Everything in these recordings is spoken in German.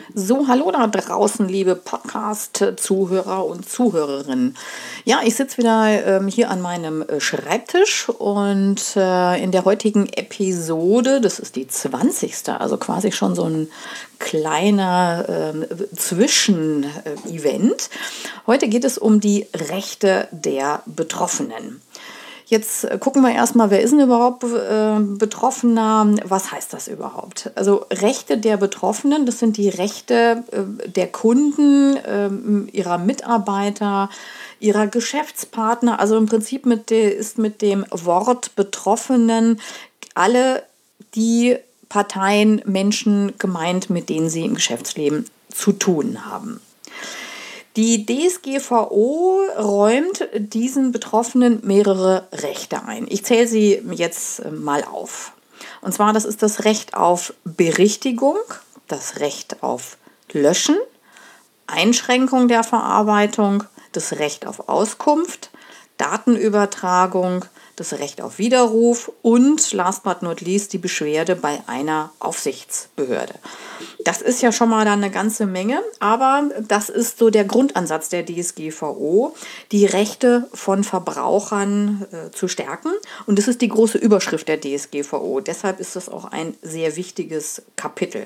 So, hallo da draußen, liebe Podcast-Zuhörer und Zuhörerinnen. Ja, ich sitze wieder hier an meinem Schreibtisch und in der heutigen Episode, das ist die 20., also quasi schon so ein kleiner Zwischen-Event. Heute geht es um die Rechte der Betroffenen. Jetzt gucken wir erstmal, wer ist denn überhaupt Betroffener? Was heißt das überhaupt? Also Rechte der Betroffenen, das sind die Rechte der Kunden, ihrer Mitarbeiter, ihrer Geschäftspartner. Also im Prinzip ist mit dem Wort Betroffenen alle die Parteien, Menschen gemeint, mit denen sie im Geschäftsleben zu tun haben. Die DSGVO räumt diesen Betroffenen mehrere Rechte ein. Ich zähle sie jetzt mal auf. Und zwar, das ist das Recht auf Berichtigung, das Recht auf Löschen, Einschränkung der Verarbeitung, das Recht auf Auskunft, Datenübertragung, das Recht auf Widerruf und last but not least die Beschwerde bei einer Aufsichtsbehörde. Das ist ja schon mal dann eine ganze Menge, aber das ist so der Grundansatz der DSGVO, die Rechte von Verbrauchern zu stärken. Und das ist die große Überschrift der DSGVO. Deshalb ist das auch ein sehr wichtiges Kapitel.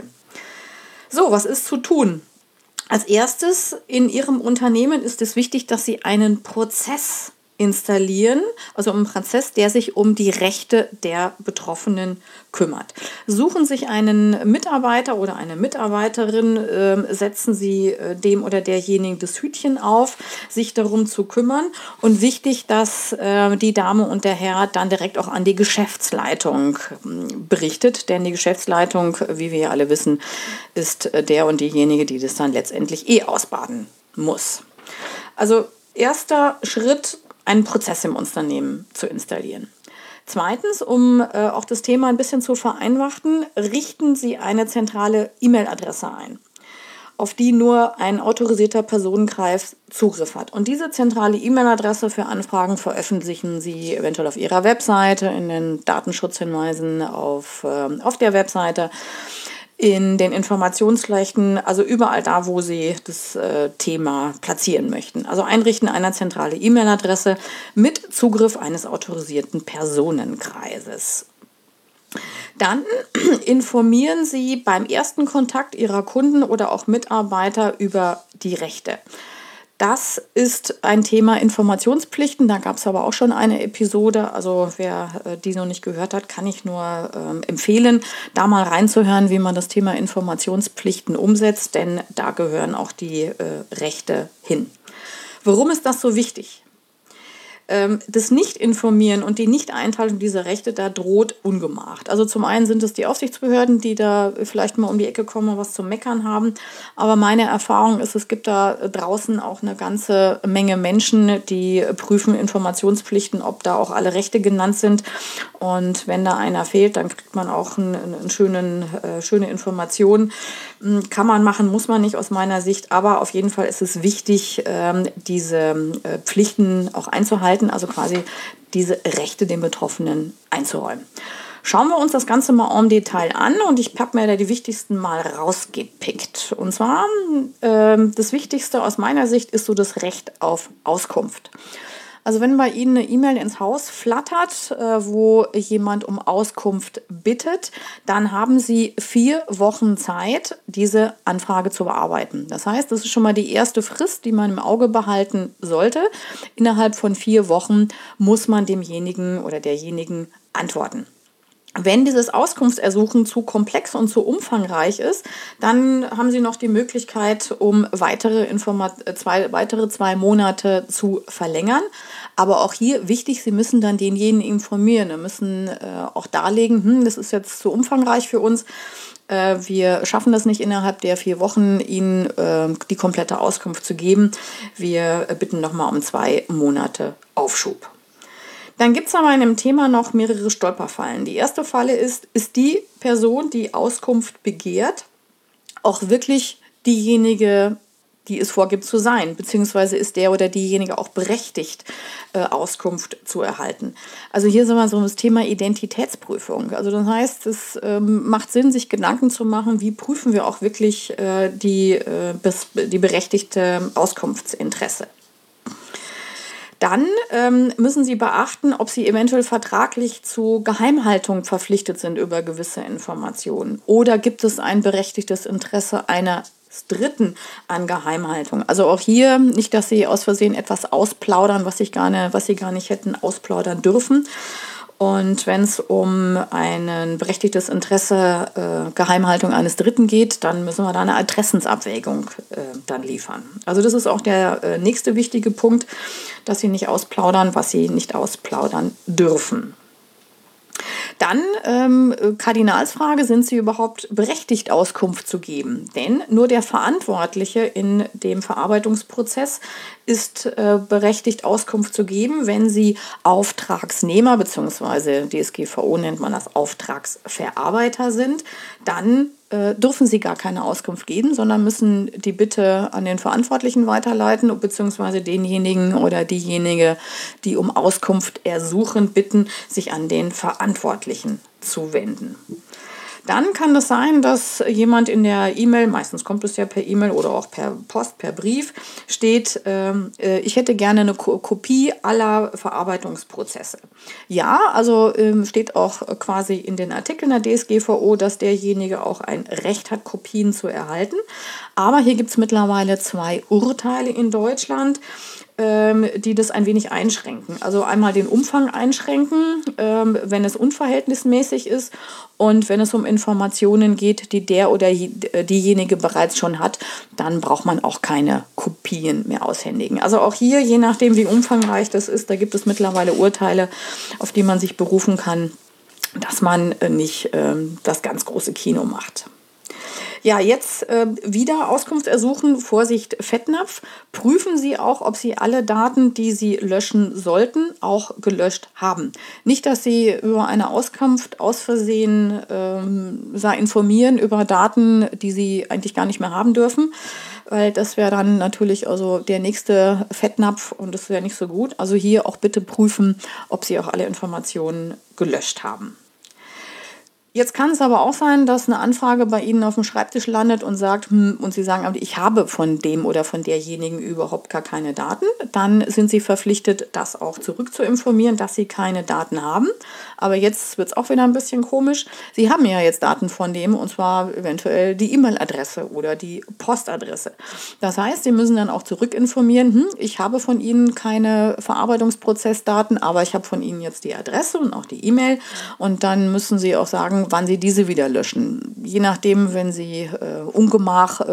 So, was ist zu tun? Als erstes in Ihrem Unternehmen ist es wichtig, dass Sie einen Prozess installieren, also einen Prozess, der sich um die Rechte der Betroffenen kümmert. Suchen sich einen Mitarbeiter oder eine Mitarbeiterin, setzen Sie dem oder derjenigen das Hütchen auf, sich darum zu kümmern. Und wichtig, dass die Dame und der Herr dann direkt auch an die Geschäftsleitung berichtet, denn die Geschäftsleitung, wie wir ja alle wissen, ist der und diejenige, die das dann letztendlich ausbaden muss. Also erster Schritt, einen Prozess im Unternehmen zu installieren. Zweitens, um auch das Thema ein bisschen zu vereinfachen, richten Sie eine zentrale E-Mail-Adresse ein, auf die nur ein autorisierter Personenkreis Zugriff hat. Und diese zentrale E-Mail-Adresse für Anfragen veröffentlichen Sie eventuell auf Ihrer Webseite, in den Datenschutzhinweisen auf der Webseite, in den Informationsflächen, also überall da, wo Sie das Thema platzieren möchten. Also Einrichten einer zentrale E-Mail-Adresse mit Zugriff eines autorisierten Personenkreises. Dann informieren Sie beim ersten Kontakt Ihrer Kunden oder auch Mitarbeiter über die Rechte. Das ist ein Thema Informationspflichten. Da gab es aber auch schon eine Episode. Also wer die noch nicht gehört hat, kann ich nur empfehlen, da mal reinzuhören, wie man das Thema Informationspflichten umsetzt. Denn da gehören auch die Rechte hin. Warum ist das so wichtig? Das Nicht-Informieren und die Nicht-Einhaltung dieser Rechte, da droht Ungemach. Also zum einen sind es die Aufsichtsbehörden, die da vielleicht mal um die Ecke kommen und was zu meckern haben. Aber meine Erfahrung ist, es gibt da draußen auch eine ganze Menge Menschen, die prüfen Informationspflichten, ob da auch alle Rechte genannt sind. Und wenn da einer fehlt, dann kriegt man auch eine schöne Information. Kann man machen, muss man nicht aus meiner Sicht. Aber auf jeden Fall ist es wichtig, diese Pflichten auch einzuhalten, also quasi diese Rechte den Betroffenen einzuräumen. Schauen wir uns das Ganze mal im Detail an und ich habe mir da die wichtigsten mal rausgepickt. Und zwar das Wichtigste aus meiner Sicht ist so das Recht auf Auskunft. Also wenn bei Ihnen eine E-Mail ins Haus flattert, wo jemand um Auskunft bittet, dann haben Sie 4 Wochen Zeit, diese Anfrage zu bearbeiten. Das heißt, das ist schon mal die erste Frist, die man im Auge behalten sollte. Innerhalb von 4 Wochen muss man demjenigen oder derjenigen antworten. Wenn dieses Auskunftsersuchen zu komplex und zu umfangreich ist, dann haben Sie noch die Möglichkeit, um weitere 2 Monate zu verlängern. Aber auch hier wichtig, Sie müssen dann denjenigen informieren. Sie müssen auch darlegen, das ist jetzt zu umfangreich für uns. Wir schaffen das nicht innerhalb der 4 Wochen, Ihnen die komplette Auskunft zu geben. Wir bitten nochmal um 2 Monate Aufschub. Dann gibt es aber in dem Thema noch mehrere Stolperfallen. Die erste Falle ist die Person, die Auskunft begehrt, auch wirklich diejenige, die es vorgibt zu sein, beziehungsweise ist der oder diejenige auch berechtigt, Auskunft zu erhalten. Also hier sind wir so das Thema Identitätsprüfung. Also das heißt, es macht Sinn, sich Gedanken zu machen, wie prüfen wir auch wirklich die berechtigte Auskunftsinteresse. Dann müssen Sie beachten, ob Sie eventuell vertraglich zu Geheimhaltung verpflichtet sind über gewisse Informationen. Oder gibt es ein berechtigtes Interesse eines Dritten an Geheimhaltung? Also auch hier nicht, dass Sie aus Versehen etwas ausplaudern, was Sie gar nicht hätten ausplaudern dürfen. Und wenn es um ein berechtigtes Interesse Geheimhaltung eines Dritten geht, dann müssen wir da eine Interessensabwägung dann liefern. Also das ist auch der nächste wichtige Punkt, dass Sie nicht ausplaudern, was Sie nicht ausplaudern dürfen. Dann Kardinalsfrage, sind Sie überhaupt berechtigt, Auskunft zu geben? Denn nur der Verantwortliche in dem Verarbeitungsprozess ist berechtigt, Auskunft zu geben, wenn Sie Auftragsnehmer bzw. DSGVO nennt man das Auftragsverarbeiter sind, dann dürfen Sie gar keine Auskunft geben, sondern müssen die Bitte an den Verantwortlichen weiterleiten bzw. denjenigen oder diejenige, die um Auskunft ersuchen, bitten, sich an den Verantwortlichen zu wenden. Dann kann es sein, dass jemand in der E-Mail, meistens kommt es ja per E-Mail oder auch per Post, per Brief, steht, ich hätte gerne eine Kopie aller Verarbeitungsprozesse. Ja, also steht auch quasi in den Artikeln der DSGVO, dass derjenige auch ein Recht hat, Kopien zu erhalten. Aber hier gibt es mittlerweile 2 Urteile in Deutschland, die das ein wenig einschränken. Also einmal den Umfang einschränken, wenn es unverhältnismäßig ist und wenn es um Informationen geht, die der oder diejenige bereits schon hat, dann braucht man auch keine Kopien mehr aushändigen. Also auch hier, je nachdem wie umfangreich das ist, da gibt es mittlerweile Urteile, auf die man sich berufen kann, dass man nicht das ganz große Kino macht. Ja, jetzt wieder Auskunft ersuchen. Vorsicht, Fettnapf. Prüfen Sie auch, ob Sie alle Daten, die Sie löschen sollten, auch gelöscht haben. Nicht, dass Sie über eine Auskunft aus Versehen informieren über Daten, die Sie eigentlich gar nicht mehr haben dürfen, weil das wäre dann natürlich also der nächste Fettnapf und das wäre nicht so gut. Also hier auch bitte prüfen, ob Sie auch alle Informationen gelöscht haben. Jetzt kann es aber auch sein, dass eine Anfrage bei Ihnen auf dem Schreibtisch landet und sagt, und Sie sagen, ich habe von dem oder von derjenigen überhaupt gar keine Daten. Dann sind Sie verpflichtet, das auch zurückzuinformieren, dass Sie keine Daten haben. Aber jetzt wird es auch wieder ein bisschen komisch. Sie haben ja jetzt Daten von dem, und zwar eventuell die E-Mail-Adresse oder die Postadresse. Das heißt, Sie müssen dann auch zurückinformieren, ich habe von Ihnen keine Verarbeitungsprozessdaten, aber ich habe von Ihnen jetzt die Adresse und auch die E-Mail. Und dann müssen Sie auch sagen, wann Sie diese wieder löschen. Je nachdem, wenn Sie Ungemach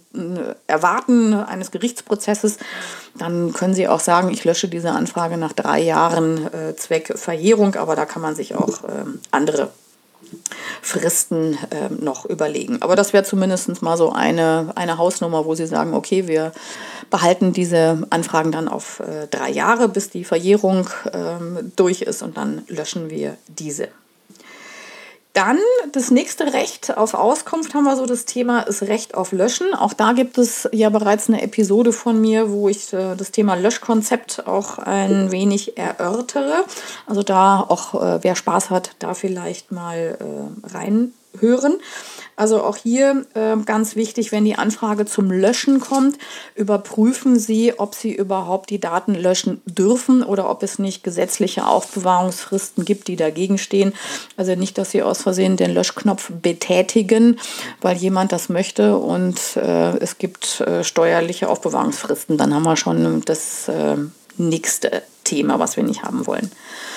erwarten eines Gerichtsprozesses, dann können Sie auch sagen, ich lösche diese Anfrage nach 3 Jahren Zweck Verjährung, aber da kann man sich auch andere Fristen noch überlegen. Aber das wäre zumindest mal so eine Hausnummer, wo Sie sagen, okay, wir behalten diese Anfragen dann auf 3 Jahre, bis die Verjährung durch ist und dann löschen wir diese. Dann das nächste Recht auf Auskunft haben wir so das Thema ist Recht auf Löschen. Auch da gibt es ja bereits eine Episode von mir, wo ich das Thema Löschkonzept auch ein wenig erörtere. Also da auch, wer Spaß hat, da vielleicht mal reinhören. Also auch hier ganz wichtig, wenn die Anfrage zum Löschen kommt, überprüfen Sie, ob Sie überhaupt die Daten löschen dürfen oder ob es nicht gesetzliche Aufbewahrungsfristen gibt, die dagegen stehen. Also nicht, dass Sie aus Versehen den Löschknopf betätigen, weil jemand das möchte und es gibt steuerliche Aufbewahrungsfristen. Dann haben wir schon das nächste Thema, was wir nicht haben wollen.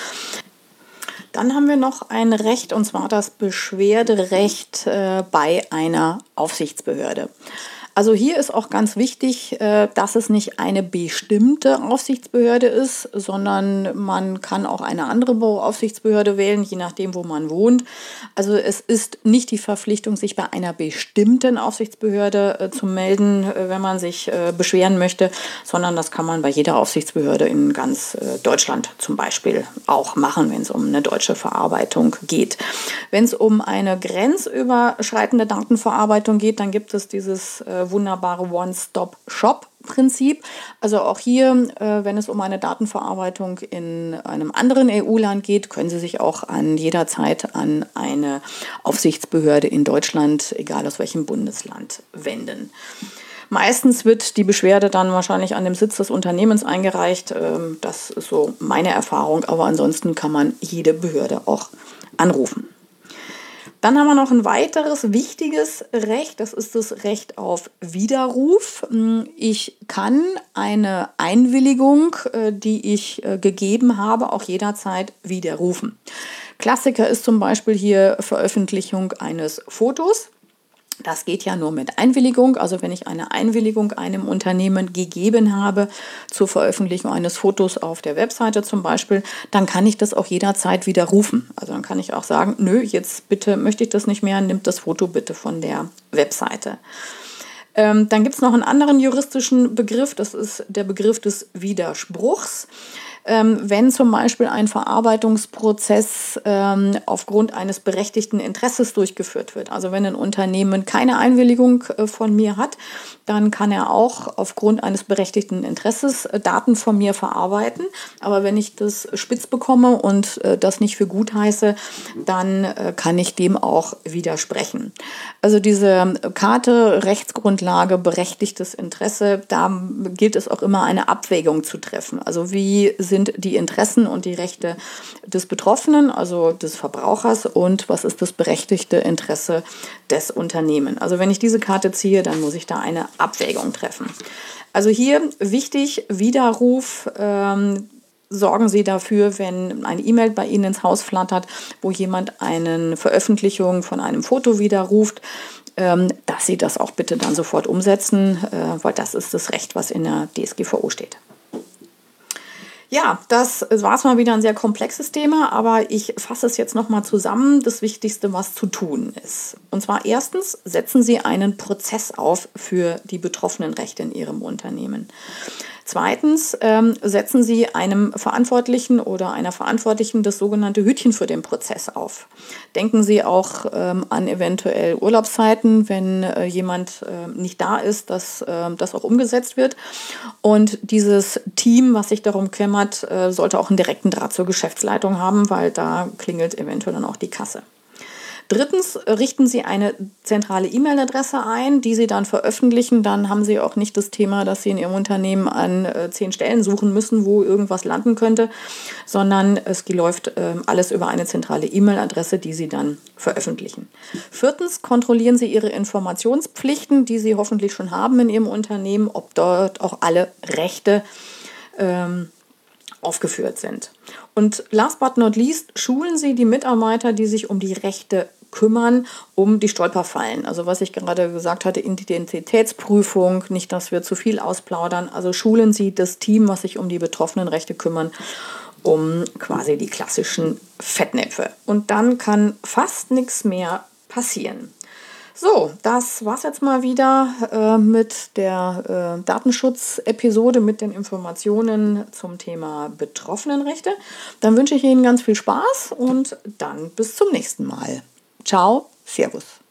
Dann haben wir noch ein Recht, und zwar das Beschwerderecht bei einer Aufsichtsbehörde. Also hier ist auch ganz wichtig, dass es nicht eine bestimmte Aufsichtsbehörde ist, sondern man kann auch eine andere Aufsichtsbehörde wählen, je nachdem, wo man wohnt. Also es ist nicht die Verpflichtung, sich bei einer bestimmten Aufsichtsbehörde zu melden, wenn man sich beschweren möchte, sondern das kann man bei jeder Aufsichtsbehörde in ganz Deutschland zum Beispiel auch machen, wenn es um eine deutsche Verarbeitung geht. Wenn es um eine grenzüberschreitende Datenverarbeitung geht, dann gibt es dieses wunderbare One-Stop-Shop-Prinzip. Also auch hier, wenn es um eine Datenverarbeitung in einem anderen EU-Land geht, können Sie sich auch jederzeit an eine Aufsichtsbehörde in Deutschland, egal aus welchem Bundesland, wenden. Meistens wird die Beschwerde dann wahrscheinlich an dem Sitz des Unternehmens eingereicht. Das ist so meine Erfahrung, aber ansonsten kann man jede Behörde auch anrufen. Dann haben wir noch ein weiteres wichtiges Recht, das ist das Recht auf Widerruf. Ich kann eine Einwilligung, die ich gegeben habe, auch jederzeit widerrufen. Klassiker ist zum Beispiel hier Veröffentlichung eines Fotos. Das geht ja nur mit Einwilligung. Also wenn ich eine Einwilligung einem Unternehmen gegeben habe zur Veröffentlichung eines Fotos auf der Webseite zum Beispiel, dann kann ich das auch jederzeit widerrufen. Also dann kann ich auch sagen, nö, jetzt bitte möchte ich das nicht mehr, nimmt das Foto bitte von der Webseite. Dann gibt es noch einen anderen juristischen Begriff, das ist der Begriff des Widerspruchs. Wenn zum Beispiel ein Verarbeitungsprozess aufgrund eines berechtigten Interesses durchgeführt wird. Also wenn ein Unternehmen keine Einwilligung von mir hat, dann kann er auch aufgrund eines berechtigten Interesses Daten von mir verarbeiten. Aber wenn ich das spitz bekomme und das nicht für gut heiße, dann kann ich dem auch widersprechen. Also diese Karte, Rechtsgrundlage, berechtigtes Interesse, da gilt es auch immer eine Abwägung zu treffen. Also wie sind die Interessen und die Rechte des Betroffenen, also des Verbrauchers, und was ist das berechtigte Interesse des Unternehmens. Also wenn ich diese Karte ziehe, dann muss ich da eine Abwägung treffen. Also hier wichtig, Widerruf, sorgen Sie dafür, wenn eine E-Mail bei Ihnen ins Haus flattert, wo jemand eine Veröffentlichung von einem Foto widerruft, dass Sie das auch bitte dann sofort umsetzen, weil das ist das Recht, was in der DSGVO steht. Ja, das war es mal wieder ein sehr komplexes Thema, aber ich fasse es jetzt nochmal zusammen, das Wichtigste, was zu tun ist. Und zwar erstens, setzen Sie einen Prozess auf für die betroffenen Rechte in Ihrem Unternehmen. Zweitens, setzen Sie einem Verantwortlichen oder einer Verantwortlichen das sogenannte Hütchen für den Prozess auf. Denken Sie auch an eventuell Urlaubszeiten, wenn jemand nicht da ist, dass das auch umgesetzt wird. Und dieses Team, was sich darum kümmert, sollte auch einen direkten Draht zur Geschäftsleitung haben, weil da klingelt eventuell dann auch die Kasse. Drittens, richten Sie eine zentrale E-Mail-Adresse ein, die Sie dann veröffentlichen. Dann haben Sie auch nicht das Thema, dass Sie in Ihrem Unternehmen an 10 Stellen suchen müssen, wo irgendwas landen könnte, sondern es läuft alles über eine zentrale E-Mail-Adresse, die Sie dann veröffentlichen. Viertens, kontrollieren Sie Ihre Informationspflichten, die Sie hoffentlich schon haben in Ihrem Unternehmen, ob dort auch alle Rechte aufgeführt sind. Und last but not least, schulen Sie die Mitarbeiter, die sich um die Rechte kümmern, um die Stolperfallen. Also was ich gerade gesagt hatte, Identitätsprüfung, nicht, dass wir zu viel ausplaudern. Also schulen Sie das Team, was sich um die betroffenen Rechte kümmern, um quasi die klassischen Fettnäpfe. Und dann kann fast nichts mehr passieren. So, das war's jetzt mal wieder mit der Datenschutz-Episode mit den Informationen zum Thema Betroffenenrechte. Dann wünsche ich Ihnen ganz viel Spaß und dann bis zum nächsten Mal. Ciao, Servus.